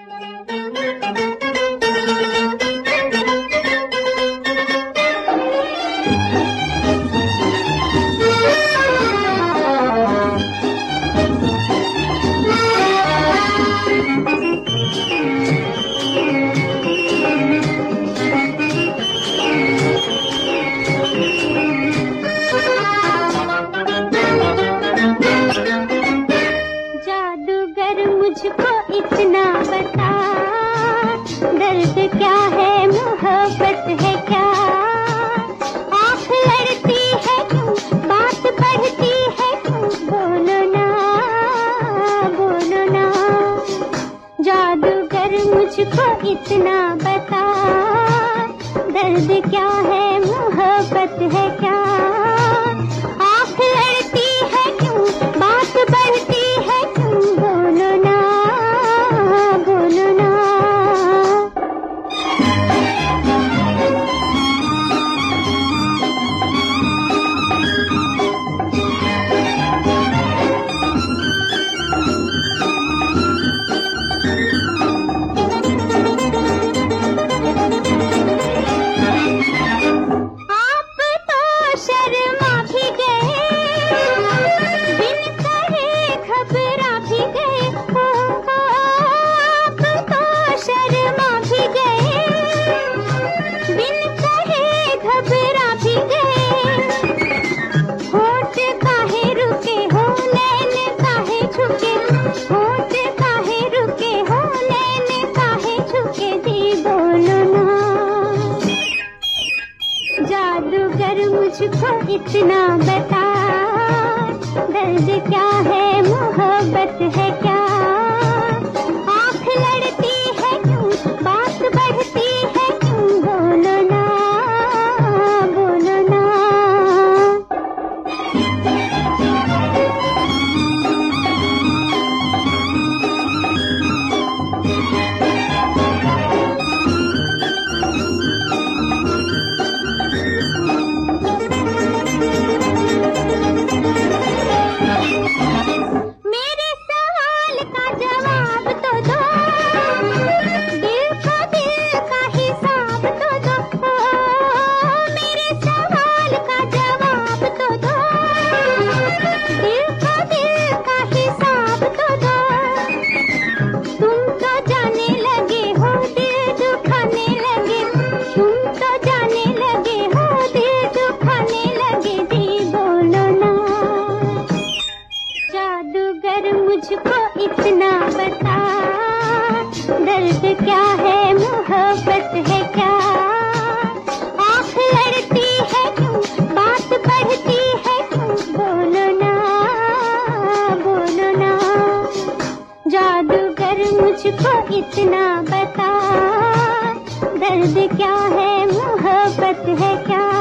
मुझको इतना बता, दर्द क्या है, मोहब्बत है क्या? आँख लड़ती है क्यों, बात बढ़ती है क्यों? बोलो ना, बोलो ना। जादूगर मुझको इतना बता, दर्द क्या है, मोहब्बत है क्या? आँख लड़ती है क्यों, बात बढ़ती है क्यों? बोलो ना, बोलो ना। आप तो शर्मा भी गए, बिन कहे घबरा भी गए। आप तो शर्मा भी गए, बिन कहे घबरा भी गए। होठ काहे रुके हो, नैन काहे झुके, होठ काहे रुके हो, नैन काहे झुके? जी बोलो ना। जादूगर मुझको इतना बता, दर्द क्या है, मोहब्बत है क्या? आँख लड़ती है क्यों, बात बढ़ती है क्यों? बोलो ना, बोलो ना। मेरे सवाल का जवाब तो दो, दिल को दिल का हिसाब तो दो। मेरे सवाल का जवाब तो दो, दिल को दिल का हिसाब तो दो। तुम तो जाने लगे हो, दिल दुखाने लगे। तुम तो जाने लगे हो, दिल दुखाने लगे। जी बोलो ना। जादूगर मुझको इतना बता, दर्द क्या है, मोहब्बत है क्या? आँख लड़ती है क्यों, बात बढ़ती है क्यों? बोलो ना, बोलो ना। जादूगर मुझको इतना बता, दर्द क्या है, मोहब्बत है क्या?